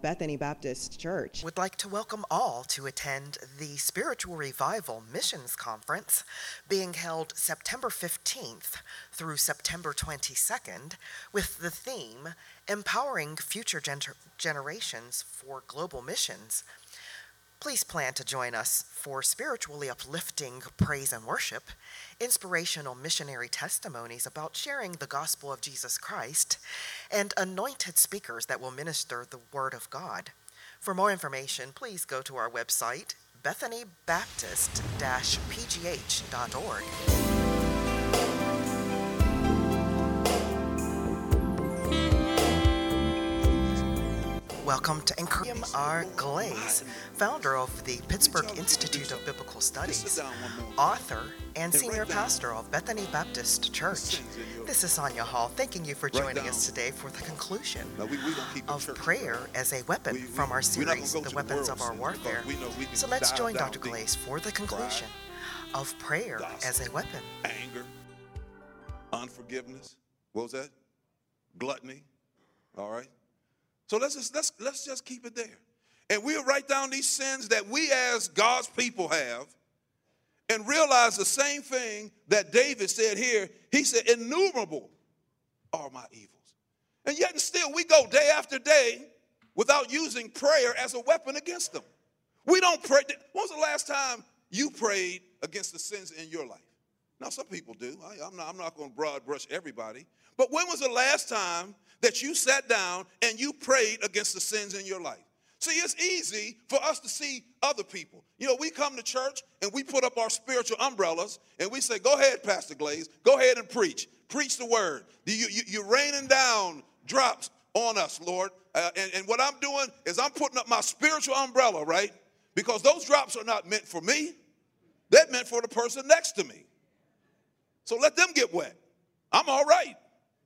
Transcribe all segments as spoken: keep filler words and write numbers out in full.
Bethany Baptist Church would like to welcome all to attend the Spiritual Revival Missions Conference being held September fifteenth through September twenty-second with the theme Empowering Future Gener- Generations for Global Missions. Please plan to join us for spiritually uplifting praise and worship, inspirational missionary testimonies about sharing the gospel of Jesus Christ, and anointed speakers that will minister the Word of God. For more information, please go to our website, bethany baptist dash p g h dot org. Welcome to Encouragement R. Glaze, founder of the Pittsburgh Institute of Biblical Studies, author and senior pastor of Bethany Baptist Church. This is Sonia Hall, thanking you for joining us today for the conclusion of prayer as a weapon from our series, The Weapons of Our Warfare. So let's join Doctor Glaze for the conclusion of prayer as a weapon. Anger, unforgiveness, what was that? Gluttony, all right? So let's just let's let's just keep it there. And we'll write down these sins that we as God's people have and realize the same thing that David said here. He said, innumerable are my evils. And yet and still we go day after day without using prayer as a weapon against them. We don't pray. When was the last time you prayed against the sins in your life? Now, some people do. I, I'm not, I'm not going to broad brush everybody. But when was the last time that you sat down and you prayed against the sins in your life? See, it's easy for us to see other people. You know, we come to church and we put up our spiritual umbrellas and we say, go ahead, Pastor Glaze, go ahead and preach. Preach the word. You, you, you're raining down drops on us, Lord. Uh, and, and what I'm doing is I'm putting up my spiritual umbrella, right? Because those drops are not meant for me. They're meant for the person next to me. So let them get wet. I'm all right.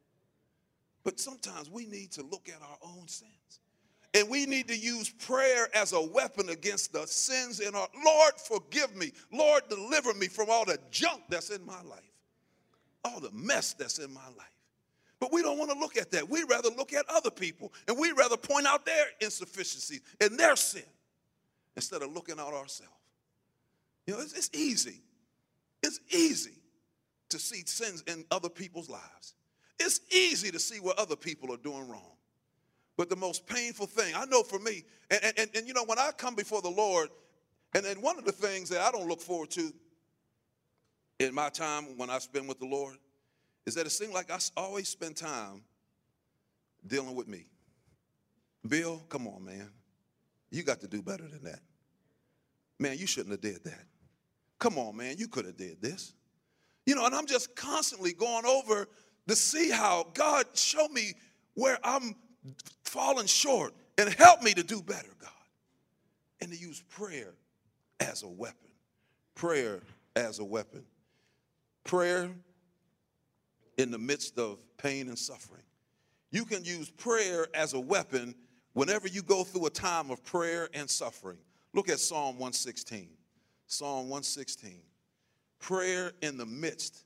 But sometimes we need to look at our own sins. And we need to use prayer as a weapon against the sins in our, Lord, forgive me. Lord, deliver me from all the junk that's in my life. All the mess that's in my life. But we don't want to look at that. We'd rather look at other people. And we'd rather point out their insufficiencies and their sin instead of looking at ourselves. You know, it's, it's easy. It's easy to see sins in other people's lives. It's easy to see what other people are doing wrong. But the most painful thing, I know for me, and, and, and you know, when I come before the Lord, and, and one of the things that I don't look forward to in my time when I spend with the Lord is that it seems like I always spend time dealing with me. Bill, come on, man. You got to do better than that. Man, you shouldn't have did that. Come on, man, you could have did this. You know, and I'm just constantly going over to see how God show me where I'm falling short and help me to do better, God. And to use prayer as a weapon. Prayer as a weapon. Prayer in the midst of pain and suffering. You can use prayer as a weapon whenever you go through a time of prayer and suffering. Look at Psalm one sixteen. Psalm one sixteen. Prayer in the midst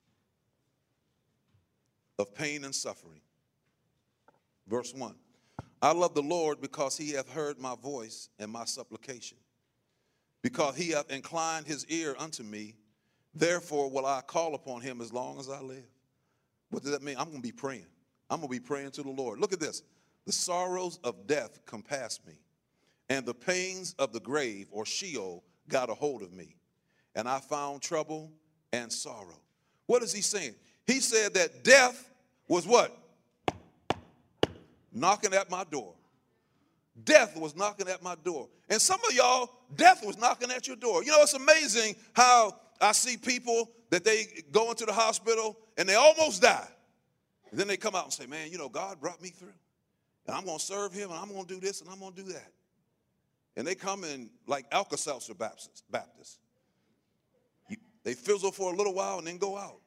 of pain and suffering. Verse one. I love the Lord because he hath heard my voice and my supplication. Because he hath inclined his ear unto me, therefore will I call upon him as long as I live. What does that mean? I'm going to be praying. I'm going to be praying to the Lord. Look at this. The sorrows of death compassed me, and the pains of the grave or Sheol got a hold of me. And I found trouble and sorrow. What is he saying? He said that death was what? Knocking at my door. Death was knocking at my door. And some of y'all, death was knocking at your door. You know, it's amazing how I see people that they go into the hospital and they almost die. And then they come out and say, man, you know, God brought me through. And I'm going to serve him and I'm going to do this and I'm going to do that. And they come in like Alka-Seltzer Baptists. Baptists. They fizzle for a little while and then go out.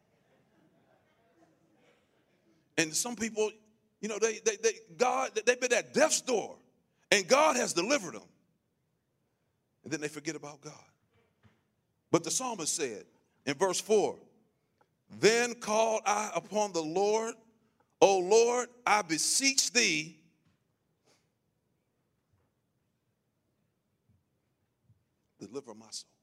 And some people, you know, they, they, they, God, they've been at death's door, and God has delivered them. And then they forget about God. But the psalmist said in verse four, then called I upon the Lord, O Lord, I beseech thee, deliver my soul.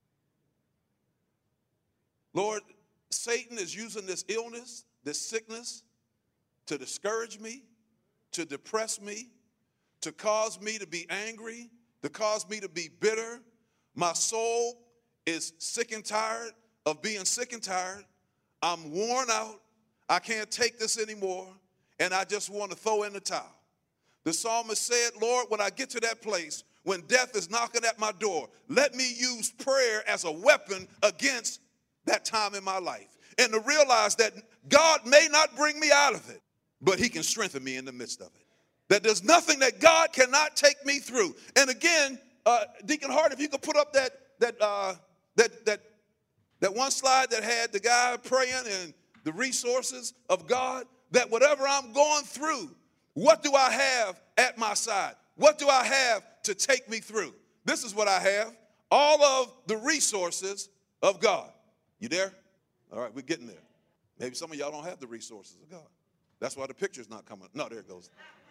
Lord, Satan is using this illness, this sickness, to discourage me, to depress me, to cause me to be angry, to cause me to be bitter. My soul is sick and tired of being sick and tired. I'm worn out. I can't take this anymore, and I just want to throw in the towel. The psalmist said, Lord, when I get to that place, when death is knocking at my door, let me use prayer as a weapon against that time in my life. And to realize that God may not bring me out of it, but he can strengthen me in the midst of it. That there's nothing that God cannot take me through. And again, uh, Deacon Hart, if you could put up that that uh, that that that one slide that had the guy praying and the resources of God, that whatever I'm going through, what do I have at my side? What do I have to take me through? This is what I have. All of the resources of God. You there? All right, we're getting there. Maybe some of y'all don't have the resources of God. That's why the picture's not coming. No, there it goes.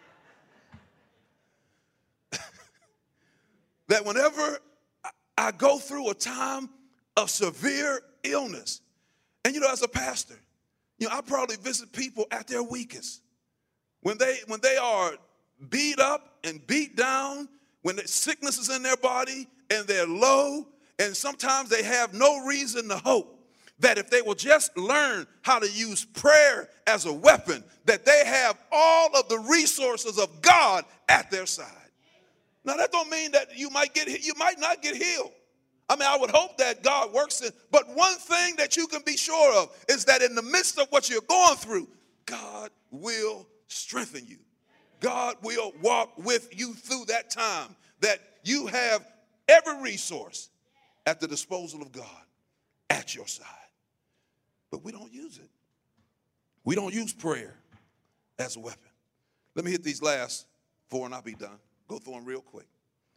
That whenever I go through a time of severe illness, and you know, as a pastor, you know, I probably visit people at their weakest. When they when they are beat up and beat down, when the sickness is in their body and they're low, and sometimes they have no reason to hope that if they will just learn how to use prayer as a weapon, that they have all of the resources of God at their side. Now, that don't mean that you might get you might not get healed. I mean, I would hope that God works in, but one thing that you can be sure of is that in the midst of what you're going through, God will strengthen you. God will walk with you through that time, that you have every resource at the disposal of God at your side. But we don't use it. We don't use prayer as a weapon. Let me hit these last four and I'll be done. Go through them real quick.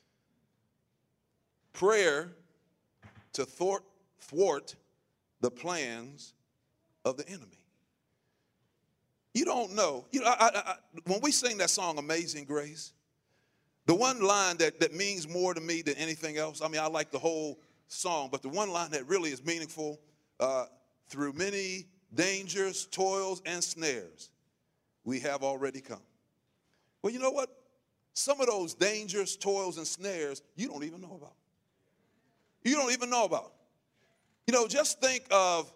Prayer to thwart, thwart the plans of the enemy. You don't know. You know, I, I, I, when we sing that song, Amazing Grace, the one line that, that means more to me than anything else, I mean, I like the whole song, but the one line that really is meaningful, uh, through many dangers, toils, and snares, we have already come. Well, you know what? Some of those dangers, toils, and snares, you don't even know about. You don't even know about. You know, just think of,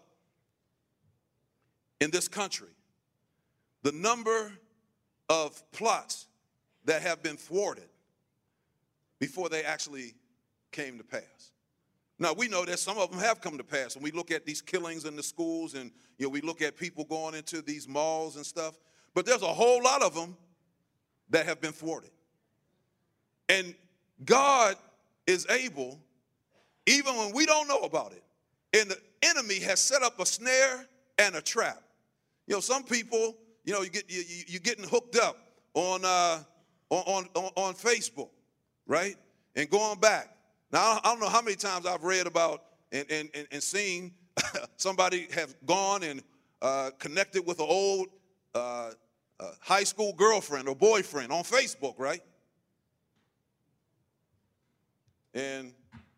in this country, the number of plots that have been thwarted before they actually came to pass. Now, we know that some of them have come to pass. When we look at these killings in the schools and, you know, we look at people going into these malls and stuff, but there's a whole lot of them that have been thwarted. And God is able, even when we don't know about it, and the enemy has set up a snare and a trap. You know, some people, you know, you get, you, you're getting hooked up on, uh, on, on, on Facebook, right? And going back. Now, I don't know how many times I've read about and, and, and seen somebody have gone and uh, connected with an old uh, uh, high school girlfriend or boyfriend on Facebook, right? And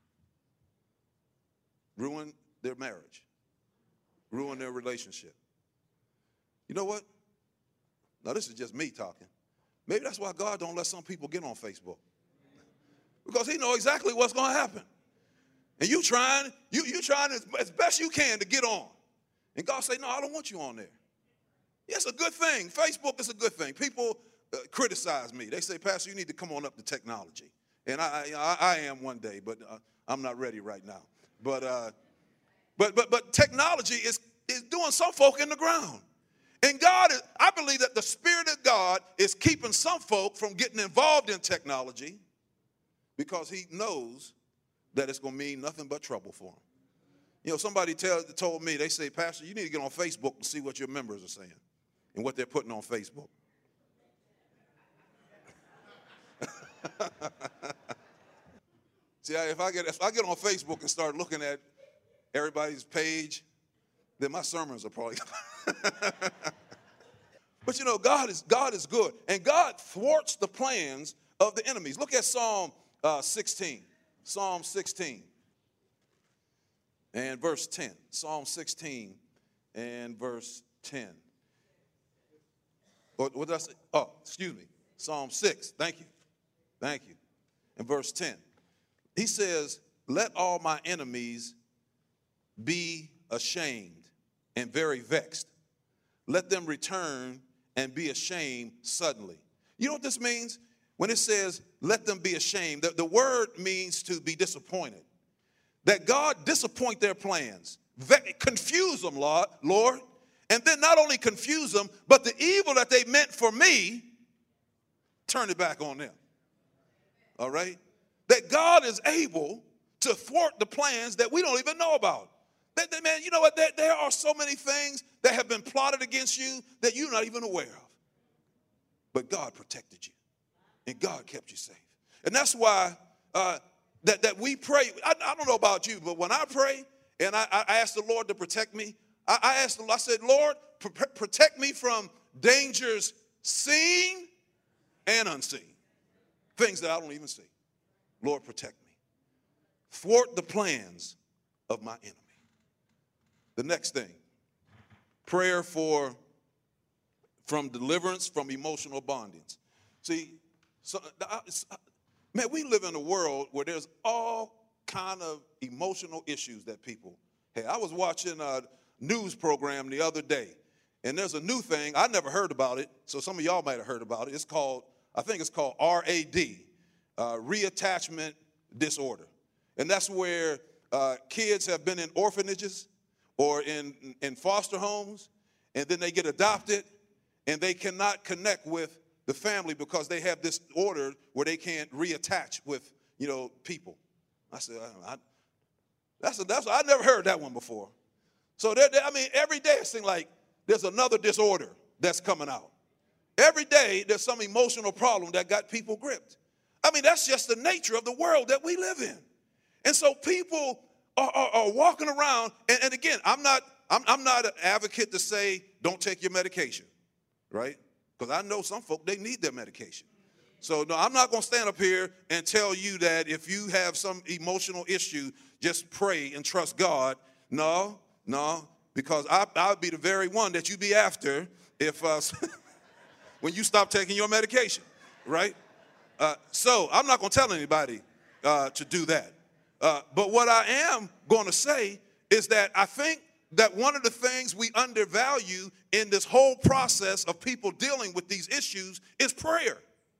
ruin their marriage, ruin their relationship. You know what? Now, this is just me talking. Maybe that's why God don't let some people get on Facebook. Because he knows exactly what's going to happen. And you trying, you, you trying as, as best you can to get on. And God say, no, I don't want you on there. Yeah, it's a good thing. Facebook is a good thing. People uh, criticize me. They say, Pastor, you need to come on up to technology. And I, I, I am one day, but uh, I'm not ready right now. But uh, but but but technology is is doing some folk in the ground. And God is, I believe that the Spirit of God is keeping some folk from getting involved in technology because he knows that it's going to mean nothing but trouble for them. You know, somebody tell, told me, they say, Pastor, you need to get on Facebook and see what your members are saying and what they're putting on Facebook. See, if I get if I get on Facebook and start looking at everybody's page, then my sermons are probably. But you know, God is God is good, and God thwarts the plans of the enemies. Look at Psalm uh, sixteen, Psalm sixteen and verse ten. Psalm sixteen and verse ten. What, what did I say? Oh, excuse me. Psalm six. Thank you. Thank you. And verse ten. He says, let all my enemies be ashamed and very vexed. Let them return and be ashamed suddenly. You know what this means? When it says, let them be ashamed, the, the word means to be disappointed. That God disappoint their plans, ve- confuse them, Lord, Lord, and then not only confuse them, but the evil that they meant for me, turn it back on them. All right? That God is able to thwart the plans that we don't even know about. That, that man, you know what? There, there are so many things that have been plotted against you that you're not even aware of. But God protected you. And God kept you safe. And that's why uh, that, that we pray. I, I don't know about you, but when I pray and I, I ask the Lord to protect me, I, I asked the Lord, I said, Lord, pr- protect me from dangers seen and unseen. Things that I don't even see. Lord, protect me. Thwart the plans of my enemy. The next thing, prayer for from deliverance from emotional bondage. See, so, man, we live in a world where there's all kind of emotional issues that people have. I was watching a news program the other day, and there's a new thing. I never heard about it, so some of y'all might have heard about it. It's called, I think it's called R A D, uh, reattachment disorder. And that's where uh, kids have been in orphanages or in, in foster homes, and then they get adopted, and they cannot connect with the family because they have this order where they can't reattach with, you know, people. I said, I, I, that's a, that's a, I never heard that one before. So, there, there, I mean, every day it seems like there's another disorder that's coming out. Every day there's some emotional problem that got people gripped. I mean, that's just the nature of the world that we live in. And so people are, are, are walking around, and, and again, I'm not, I'm, I'm not an advocate to say don't take your medication, right? Because I know some folk, they need their medication. So, no, I'm not going to stand up here and tell you that if you have some emotional issue, just pray and trust God. No, no, because I, I'll be the very one that you be after if uh, when you stop taking your medication, right? Uh, so I'm not going to tell anybody uh, to do that. Uh, but what I am going to say is that I think that one of the things we undervalue in this whole process of people dealing with these issues is prayer.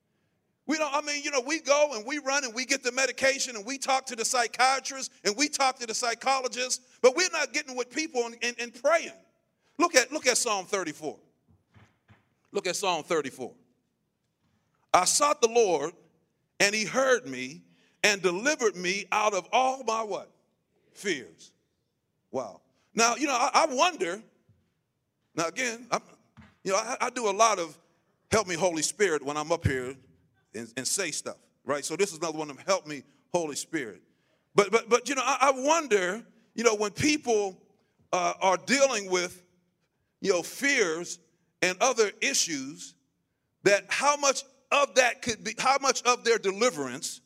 We don't, I mean, you know, we go and we run and we get the medication and we talk to the psychiatrist and we talk to the psychologist, but we're not getting with people and, and, and praying. Look at, look at Psalm thirty-four. Look at Psalm thirty-four. I sought the Lord and he heard me and delivered me out of all my what? Fears. Wow. Now, you know, I, I wonder, now again, I'm, you know, I, I do a lot of help me, Holy Spirit, when I'm up here and, and say stuff, right? So this is another one of them, help me, Holy Spirit. But, but, but you know, I, I wonder, you know, when people uh, are dealing with, you know, fears and other issues, that how much of that could be, how much of their deliverance,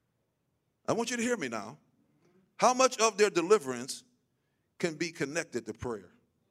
I want you to hear me now, how much of their deliverance can be connected to prayer.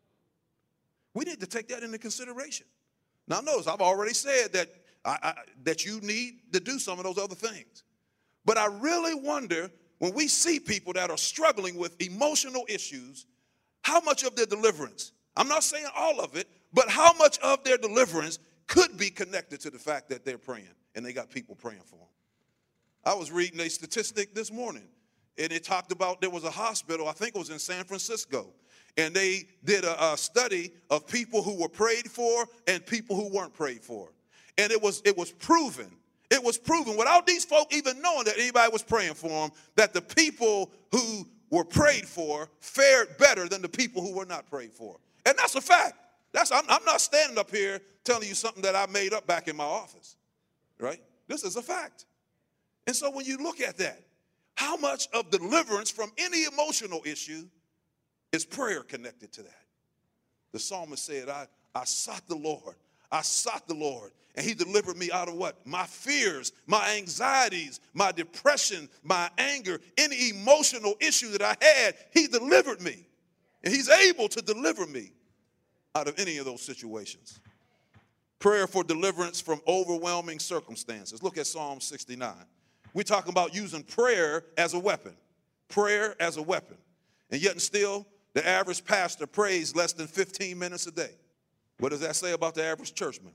We need to take that into consideration. Now, notice I've already said that I, I, that you need to do some of those other things. But I really wonder when we see people that are struggling with emotional issues, how much of their deliverance, I'm not saying all of it, but how much of their deliverance could be connected to the fact that they're praying and they got people praying for them. I was reading a statistic this morning. And it talked about there was a hospital, I think it was in San Francisco, and they did a, a study of people who were prayed for and people who weren't prayed for. And it was it was proven, it was proven without these folk even knowing that anybody was praying for them, that the people who were prayed for fared better than the people who were not prayed for. And that's a fact. That's I'm, I'm not standing up here telling you something that I made up back in my office, right? This is a fact. And so when you look at that, how much of deliverance from any emotional issue is prayer connected to that? The psalmist said, I, I sought the Lord. I sought the Lord, and he delivered me out of what? My fears, my anxieties, my depression, my anger, any emotional issue that I had, he delivered me. And he's able to deliver me out of any of those situations. Prayer for deliverance from overwhelming circumstances. Look at Psalm sixty-nine. We're talking about using prayer as a weapon. Prayer as a weapon. And yet and still, the average pastor prays less than fifteen minutes a day. What does that say about the average churchman?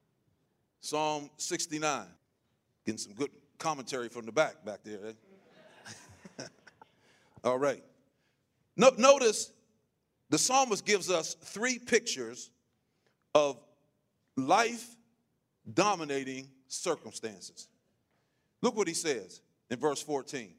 Psalm sixty-nine. Getting some good commentary from the back, back there. Eh? All right. No, notice the psalmist gives us three pictures of life-dominating circumstances. Look what he says in verse fourteen.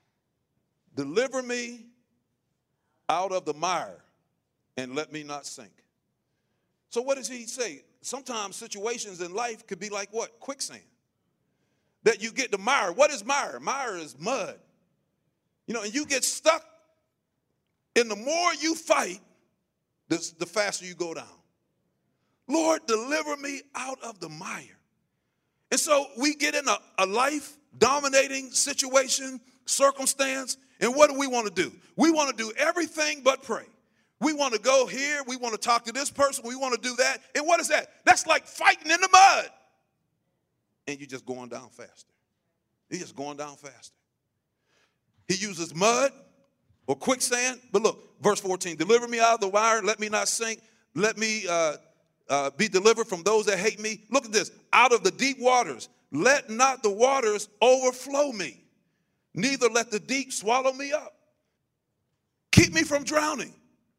Deliver me out of the mire and let me not sink. So what does he say? Sometimes situations in life could be like what? Quicksand. That you get the mire. What is mire? Mire is mud. You know, and you get stuck, and the more you fight, the, the faster you go down. Lord, deliver me out of the mire. And so we get in a, a life-dominating situation, circumstance, and what do we want to do? We want to do everything but pray. We want to go here. We want to talk to this person. We want to do that. And what is that? That's like fighting in the mud. And you're just going down faster. You're just going down faster. He uses mud or quicksand. But look, verse fourteen, deliver me out of the mire. Let me not sink. Let me uh, uh, be delivered from those that hate me. Look at this. Out of the deep waters, let not the waters overflow me. Neither let the deep swallow me up. Keep me from drowning.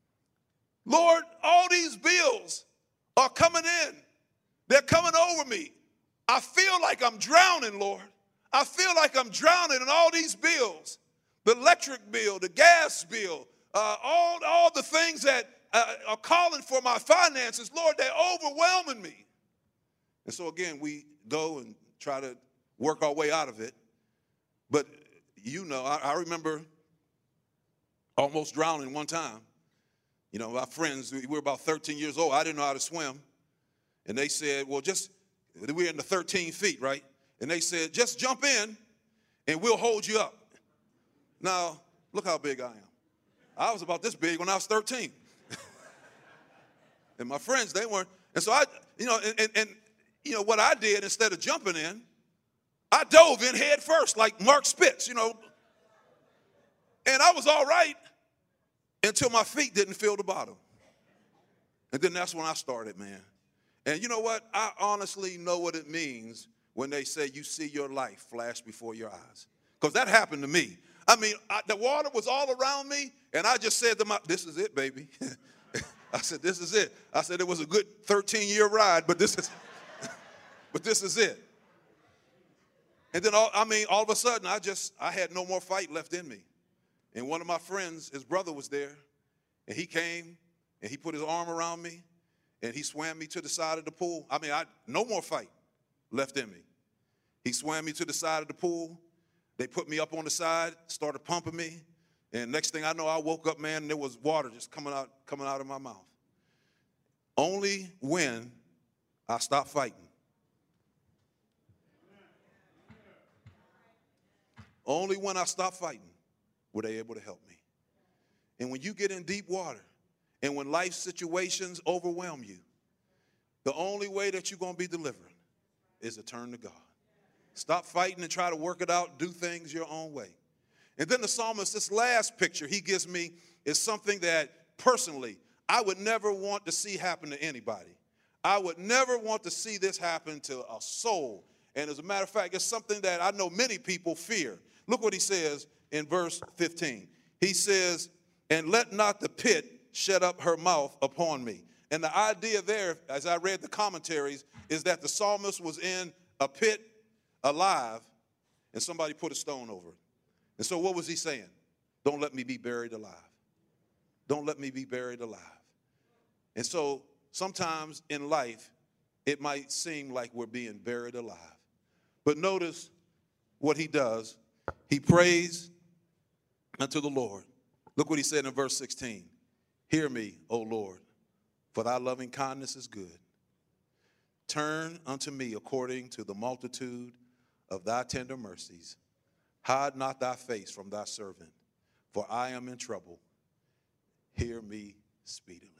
Lord, all these bills are coming in. They're coming over me. I feel like I'm drowning, Lord. I feel like I'm drowning in all these bills. The electric bill, the gas bill, uh, all, all the things that uh, are calling for my finances. Lord, they're overwhelming me. And so again, we go and try to work our way out of it. But you know, I, I remember almost drowning one time. You know, my friends, we were about thirteen years old. I didn't know how to swim. And they said, well, just, we're in the thirteen feet, right? And they said, just jump in and we'll hold you up. Now, look how big I am. I was about this big when I was thirteen. And my friends, they weren't. And so I, you know, and, and, and, you know, what I did instead of jumping in, I dove in head first like Mark Spitz, you know. And I was all right until my feet didn't feel the bottom. And then that's when I started, man. And you know what? I honestly know what it means when they say you see your life flash before your eyes. Because that happened to me. I mean, I, the water was all around me, and I just said to my, this is it, baby. I said, this is it. I said, it was a good thirteen-year ride, but this is, but this is it. And then, all, I mean, all of a sudden, I just, I had no more fight left in me. And one of my friends, his brother was there, and he came, and he put his arm around me, and he swam me to the side of the pool. I mean, I no more fight left in me. He swam me to the side of the pool. They put me up on the side, started pumping me, and next thing I know, I woke up, man, and there was water just coming out, coming out of my mouth. Only when I stopped fighting. Only when I stopped fighting were they able to help me. And when you get in deep water and when life situations overwhelm you, the only way that you're going to be delivered is to turn to God. Stop fighting and try to work it out. Do things your own way. And then the psalmist, this last picture he gives me is something that personally I would never want to see happen to anybody. I would never want to see this happen to a soul. And as a matter of fact, it's something that I know many people fear. Look what he says in verse fifteen. He says, and let not the pit shut up her mouth upon me. And the idea there, as I read the commentaries, is that the psalmist was in a pit alive, and somebody put a stone over it. And so what was he saying? Don't let me be buried alive. Don't let me be buried alive. And so sometimes in life, it might seem like we're being buried alive. But notice what he does. He prays unto the Lord. Look what he said in verse sixteen. Hear me, O Lord, for thy loving kindness is good. Turn unto me according to the multitude of thy tender mercies. Hide not thy face from thy servant, for I am in trouble. Hear me speedily.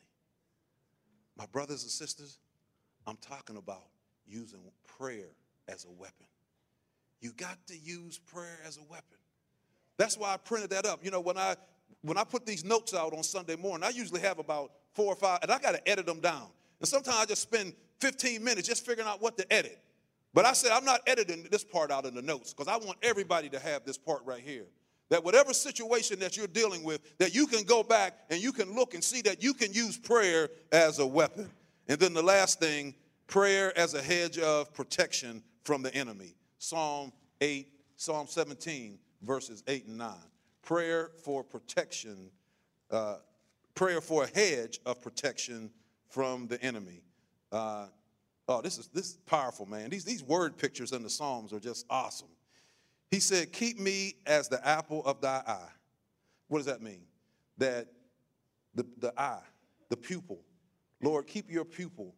My brothers and sisters, I'm talking about using prayer as a weapon. You got to use prayer as a weapon. That's why I printed that up. You know, when I when I put these notes out on Sunday morning, I usually have about four or five, and I got to edit them down. And sometimes I just spend fifteen minutes just figuring out what to edit. But I said I'm not editing this part out in the notes because I want everybody to have this part right here. That whatever situation that you're dealing with, that you can go back and you can look and see that you can use prayer as a weapon. And then the last thing, prayer as a hedge of protection from the enemy. Psalm eight, Psalm seventeen, verses eight and nine. Prayer for protection, uh, prayer for a hedge of protection from the enemy. Uh, oh, this is this is powerful, man. These, these word pictures in the Psalms are just awesome. He said, keep me as the apple of thy eye. What does that mean? That the, the eye, the pupil, Lord, keep your pupil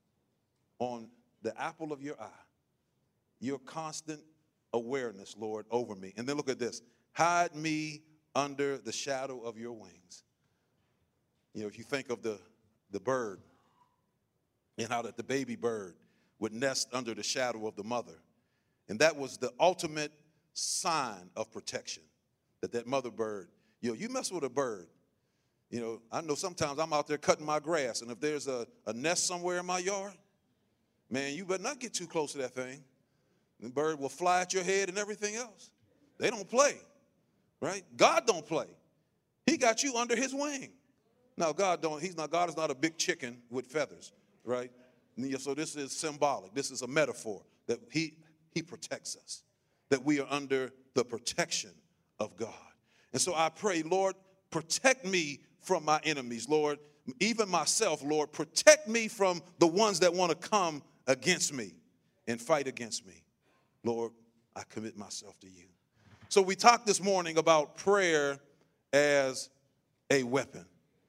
on the apple of your eye. Your constant awareness, Lord, over me. And then look at this. Hide me under the shadow of your wings. You know, if you think of the, the bird and how that the baby bird would nest under the shadow of the mother. And that was the ultimate sign of protection, that that mother bird, you know, you mess with a bird. You know, I know sometimes I'm out there cutting my grass, and if there's a, a nest somewhere in my yard, man, you better not get too close to that thing. The bird will fly at your head and everything else. They don't play, right? God don't play. He got you under his wing. Now, God don't, he's not, God is not a big chicken with feathers, right? So this is symbolic. This is a metaphor that he, he protects us, that we are under the protection of God. And so I pray, Lord, protect me from my enemies, Lord, even myself, Lord, protect me from the ones that want to come against me and fight against me. Lord, I commit myself to you. So we talked this morning about prayer as a weapon.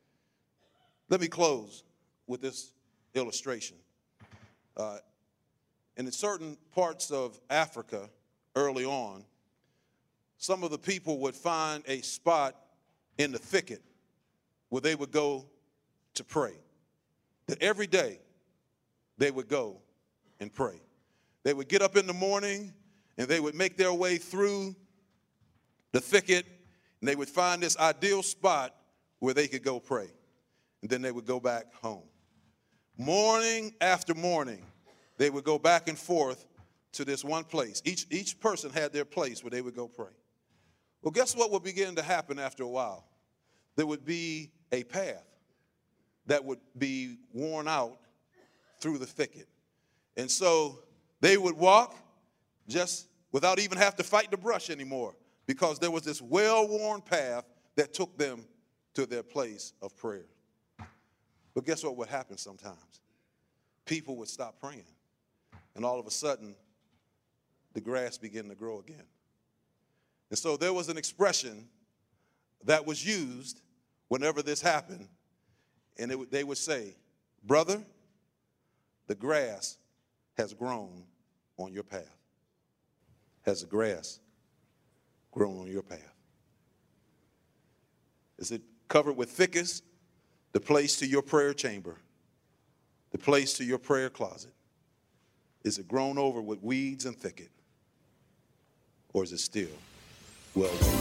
Let me close with this illustration. Uh, in certain parts of Africa early on, some of the people would find a spot in the thicket where they would go to pray. That every day they would go and pray. They would get up in the morning and they would make their way through the thicket and they would find this ideal spot where they could go pray. And then they would go back home. Morning after morning, they would go back and forth to this one place. Each, each person had their place where they would go pray. Well, guess what would begin to happen after a while? There would be a path that would be worn out through the thicket. And so they would walk just without even have to fight the brush anymore because there was this well-worn path that took them to their place of prayer. But guess what would happen sometimes? People would stop praying. And all of a sudden, the grass began to grow again. And so there was an expression that was used whenever this happened. And it, they would say, brother, the grass has grown on your path. Has the grass grown on your path? Is it covered with thickets? The place to your prayer chamber, the place to your prayer closet? Is it grown over with weeds and thicket? Or is it still well grown?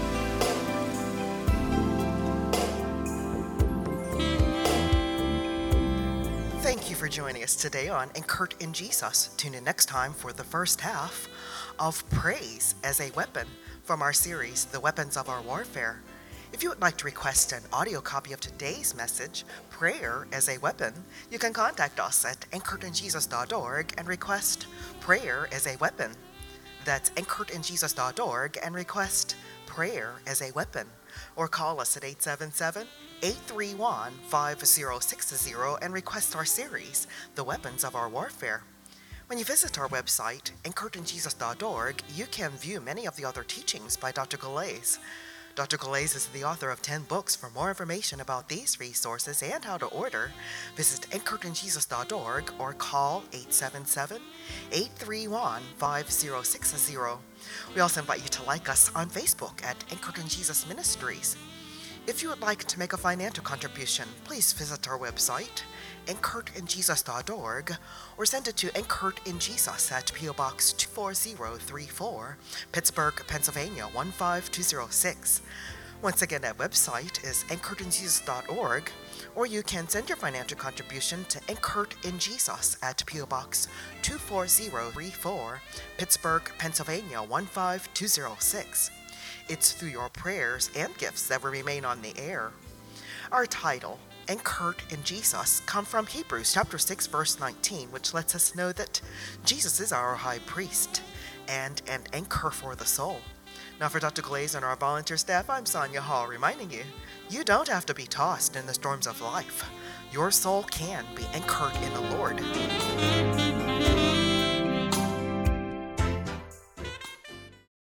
Thank you for joining us today on Anchored in Jesus. Tune in next time for the first half of Praise as a Weapon from our series, The Weapons of Our Warfare. If you would like to request an audio copy of today's message, Prayer as a Weapon, you can contact us at anchored in jesus dot org and request Prayer as a Weapon. That's anchored in jesus dot org and request Prayer as a Weapon. Or call us at eight seven seven, eight three one, five zero six zero and request our series, The Weapons of Our Warfare. When you visit our website, anchored in jesus dot org, you can view many of the other teachings by Doctor Galais. Doctor Galais is the author of ten books. For more information about these resources and how to order, visit anchored in jesus dot org or call eight seven seven, eight three one, five zero six zero. We also invite you to like us on Facebook at Anchored in Jesus Ministries. If you would like to make a financial contribution, please visit our website, anchored in jesus dot org, or send it to Anchored in Jesus at P O Box two four zero three four, Pittsburgh, Pennsylvania one five two zero six. Once again, that website is anchored in jesus dot org, or you can send your financial contribution to Anchored in Jesus at P O Box two four zero three four, Pittsburgh, Pennsylvania one five two zero six. It's through your prayers and gifts that we remain on the air. Our title, Anchored in Jesus, come from Hebrews chapter six, verse nineteen, which lets us know that Jesus is our high priest and an anchor for the soul. Now for Doctor Galais and our volunteer staff, I'm Sonia Hall, reminding you, you don't have to be tossed in the storms of life. Your soul can be anchored in the Lord.